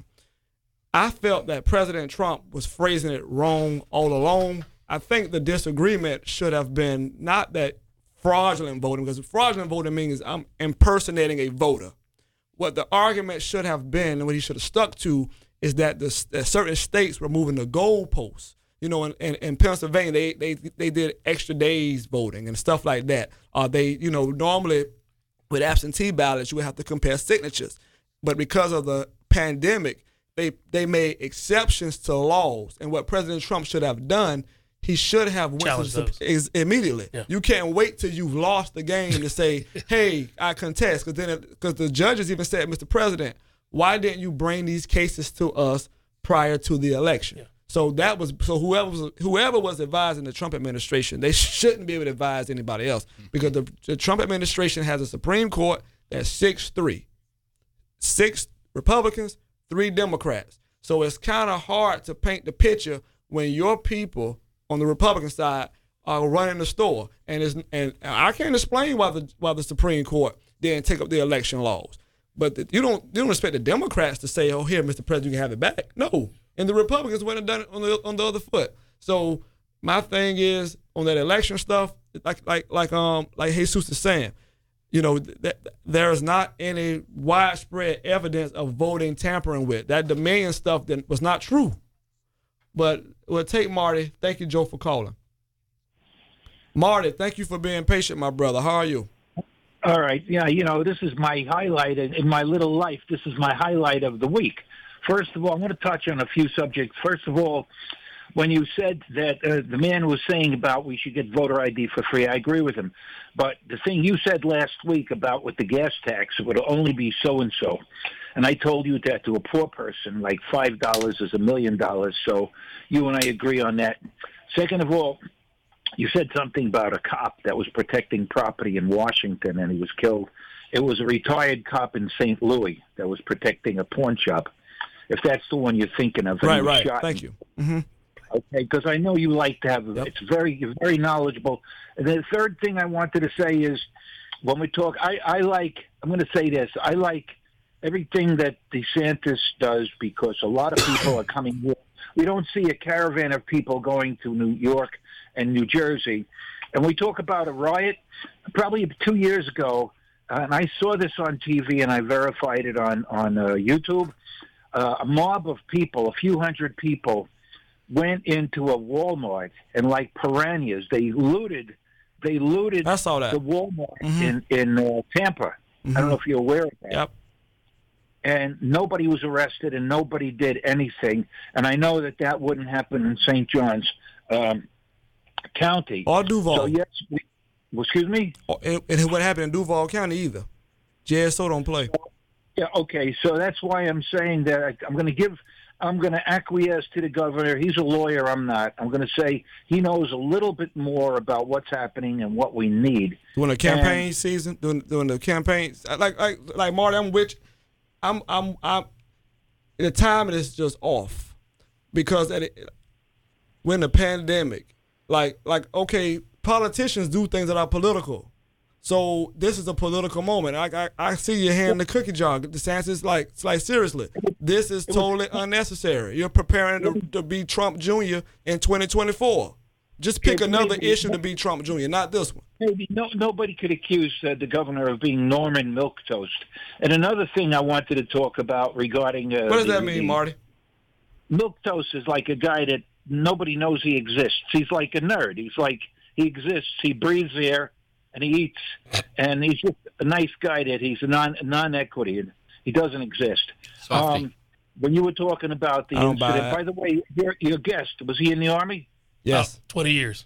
I felt that President Trump was phrasing it wrong all along. I think the disagreement should have been not that fraudulent voting, because fraudulent voting means I'm impersonating a voter. What the argument should have been, and what he should have stuck to, is that, the, that certain states were moving the goalposts. You know, in, in, in Pennsylvania, they, they they did extra days voting and stuff like that. Uh, they, you know, normally with absentee ballots, you would have to compare signatures. But because of the pandemic, they they made exceptions to laws. And what President Trump should have done, he should have went Challenge to those. is immediately. Yeah. You can't wait till you've lost the game to say, hey, I contest. Because then, because the judges even said, Mister President, why didn't you bring these cases to us prior to the election? Yeah. So that was so whoever was whoever was advising the Trump administration, they shouldn't be able to advise anybody else because the, the Trump administration has a Supreme Court that's six three, six Republicans, three Democrats. So it's kind of hard to paint the picture when your people on the Republican side are running the store, and it's, and I can't explain why the why the Supreme Court didn't take up the election laws. But the, you don't you don't expect the Democrats to say, "Oh, here, Mister President, you can have it back." No. And the Republicans went and done it on the on the other foot. So my thing is on that election stuff, like like like um like Jesus is saying, you know, that there is not any widespread evidence of voting tampering with. That Dominion stuff that was not true. But we'll take Marty. Thank you, Joe, for calling. Marty, thank you for being patient, my brother. How are you? All right. Yeah, you know, this is my highlight in, in my little life. This is my highlight of the week. First of all, I'm going to touch on a few subjects. First of all, when you said that uh, the man was saying about we should get voter I D for free, I agree with him. But the thing you said last week about with the gas tax, it would only be so-and-so. And I told you that to a poor person, like five dollars is a million dollars. So you and I agree on that. Second of all, you said something about a cop that was protecting property in Washington and he was killed. It was a retired cop in Saint Louis that was protecting a pawn shop. If that's the one you're thinking of. Right, right. Thank you. Mm-hmm. Okay, because I know you like to have, yep. It's very, you're very knowledgeable. And the third thing I wanted to say is, when we talk, I, I like, I'm going to say this, I like everything that DeSantis does because a lot of people are coming here. We don't see a caravan of people going to New York and New Jersey. And we talk about a riot, probably two years ago, uh, and I saw this on T V and I verified it on, on uh, YouTube. Uh, a mob of people, a few hundred people, went into a Walmart and like piranhas, they looted. They looted I saw that. the Walmart mm-hmm. in in uh, Tampa. Mm-hmm. I don't know if you're aware of that. Yep. And nobody was arrested, and nobody did anything. And I know that that wouldn't happen in Saint John's um, County or Duval. So yes, we, well, excuse me. Or, and, and what happened in Duval County either? J S O don't play. Yeah, okay, so that's why I'm saying that I, I'm going to give, I'm going to acquiesce to the governor. He's a lawyer, I'm not. I'm going to say he knows a little bit more about what's happening and what we need. During the campaign and, season, during, during the campaign, like like like Marty, I'm with, I'm I'm I'm, the timing is just off because at it, when the pandemic, like like okay, politicians do things that are political. So this is a political moment. I, I I see your hand in the cookie jar. DeSantis, like, it's like seriously, this is totally unnecessary. You're preparing to, to be Trump Junior in twenty twenty-four. Just pick another issue to be Trump Junior, not this one. Maybe no, nobody could accuse uh, the governor of being Norman Milquetoast. And another thing I wanted to talk about regarding uh, what does the, that mean, the, Marty? Milquetoast is like a guy that nobody knows he exists. He's like a nerd. He's like he exists. He breathes air. And he eats, and he's just a nice guy that he's a non non-equity, and he doesn't exist. Um, when you were talking about the incident, by the way, your, your guest, was he in the Army? Yes. Oh, twenty years.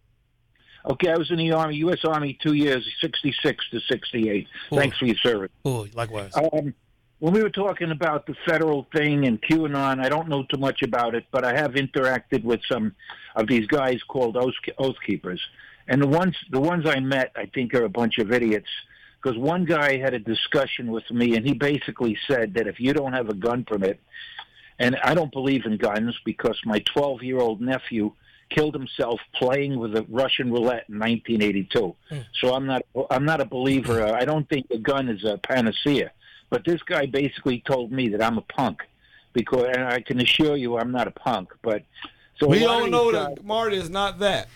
Okay, I was in the Army, U S Army, two years, sixty-six to sixty-eight. Ooh. Thanks for your service. Oh, likewise. Um, when we were talking about the federal thing and QAnon, I don't know too much about it, but I have interacted with some of these guys called Oath, Oath Keepers. And the ones the ones I met, I think, are a bunch of idiots. Because one guy had a discussion with me, and he basically said that if you don't have a gun permit, and I don't believe in guns because my twelve-year-old nephew killed himself playing with a Russian roulette in nineteen eighty-two. Mm. So I'm not I'm not a believer. I don't think a gun is a panacea. But this guy basically told me that I'm a punk, because, and I can assure you I'm not a punk. But so we all know guys, that Marty is not that.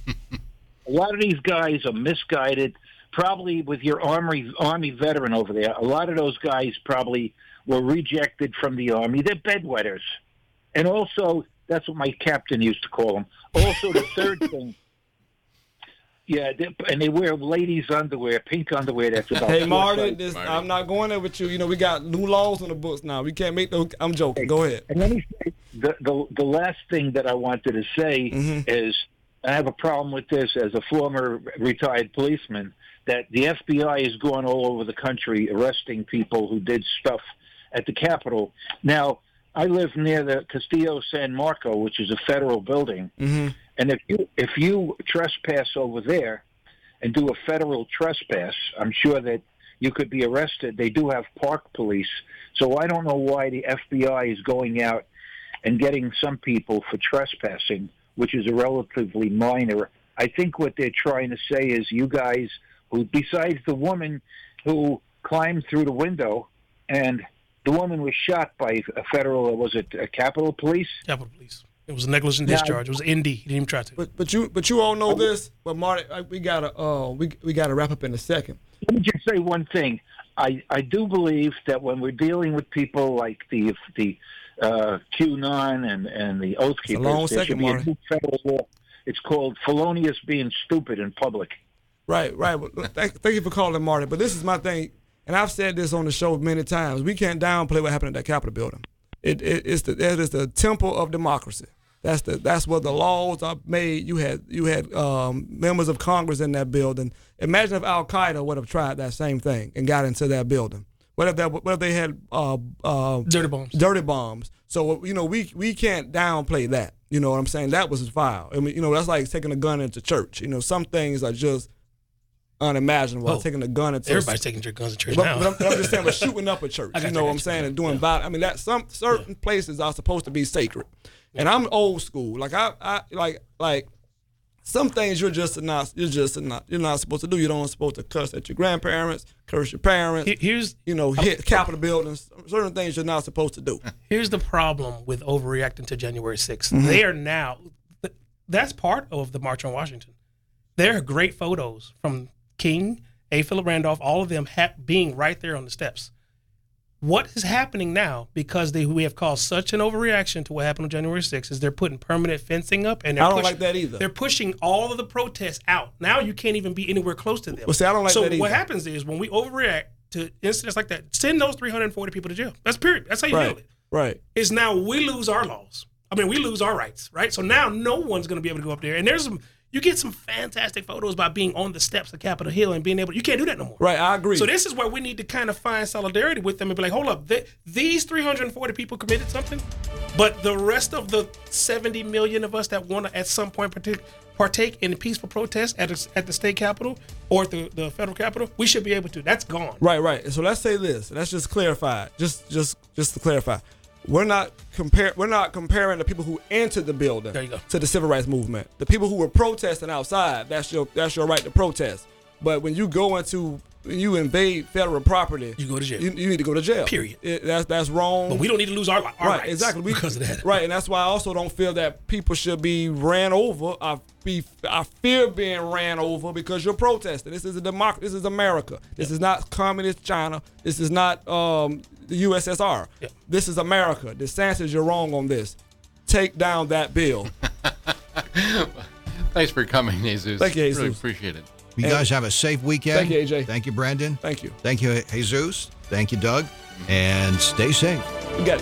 A lot of these guys are misguided, probably with your Army Army veteran over there. A lot of those guys probably were rejected from the Army. They're bedwetters. And also, That's what my captain used to call them. Also, the third thing, yeah, they, and they wear ladies' underwear, pink underwear. That's about. Hey, Martin, this, I'm not going there with you. You know, we got new laws on the books now. We can't make those. I'm joking. Go ahead. And let me say, the, the, the last thing that I wanted to say mm-hmm. is I have a problem with this as a former retired policeman, that the F B I is going all over the country arresting people who did stuff at the Capitol. Now, I live near the Castillo San Marco, which is a federal building. Mm-hmm. And if you, if you trespass over there and do a federal trespass, I'm sure that you could be arrested. They do have park police. So I don't know why the F B I is going out and getting some people for trespassing, which is a relatively minor. I think what they're trying to say is you guys who, besides the woman who climbed through the window, and the woman was shot by a federal, was it a Capitol Police? Capitol Police. It was a negligent discharge. It was N D. He didn't even try to. But but you but you all know this. But Marty, we gotta uh we we gotta wrap up in a second. Let me just say one thing. I, I do believe that when we're dealing with people like the the uh, QAnon and and the Oath Keepers, long there second, should be a Marty. new federal law. It's called felonious being stupid in public. Right, right. Well, thank, thank you for calling, Marty. But this is my thing, and I've said this on the show many times. We can't downplay what happened at that Capitol building. It, it it's the it is the temple of democracy. That's the that's where the laws are made. You had you had um, members of Congress in that building. Imagine if Al Qaeda would have tried that same thing and got into that building. What if that? What if they had uh, uh, dirty bombs? Dirty bombs. So you know we we can't downplay that. You know what I'm saying? That was foul. I mean, you know that's like taking a gun into church. You know some things are just unimaginable. Oh, taking a gun into everybody's taking their guns to church but, now. But I'm, but I'm just saying, but shooting up a church. You know what I'm saying? And doing yeah. violence. I mean, that some certain yeah. places are supposed to be sacred. And I'm old school. Like I, I like like some things you're just not you're just not you're not supposed to do. You don't supposed to cuss at your grandparents, curse your parents. Here's you know hit Capitol buildings. Certain things you're not supposed to do. Here's the problem with overreacting to January sixth. Mm-hmm. They are now. That's part of the March on Washington. There are great photos from King, A. Philip Randolph, all of them ha- being right there on the steps. What is happening now, because they, we have caused such an overreaction to what happened on January sixth, is they're putting permanent fencing up. And they're I don't pushing, like that either. They're pushing all of the protests out. Now you can't even be anywhere close to them. Well, see, I don't like so that either. what happens is when we overreact to incidents like that, send those three hundred forty people to jail. That's period. That's how you right. handle it. Right. Is now we lose our laws. I mean, we lose our rights, right? So now no one's going to be able to go up there. And there's some, you get some fantastic photos by being on the steps of Capitol Hill and being able, you can't do that no more. Right, I agree. So this is where we need to kind of find solidarity with them and be like, hold up, th- these three hundred forty people committed something, but the rest of the seventy million of us that want to at some point partake, partake in peaceful protest at, a, at the state capitol or at the, the federal capitol, we should be able to. That's gone. Right, right. So let's say this. Let's just clarify. Just, just, just to clarify. We're not compare. We're not comparing the people who entered the building there you go. to the civil rights movement. The people who were protesting outside, that's your that's your right to protest. But when you go into when you invade federal property, you go to jail. You, you need to go to jail. Period. It, that's that's wrong. But we don't need to lose our, our right, rights exactly. We, because of that. Right, and that's why I also don't feel that people should be ran over. I be I fear being ran over because you're protesting. This is a democracy. This is America. This yep. is not communist China. This is not um, the U S S R. Yep. This is America. DeSantis, you're wrong on this. Take down that bill. Thanks for coming, Jesus. Thank you, Jesus. Really appreciate it. You And- guys have a safe weekend. Thank you, A J. Thank you, Brandon. Thank you. Thank you, Jesus. Thank you, Doug. And stay safe. We got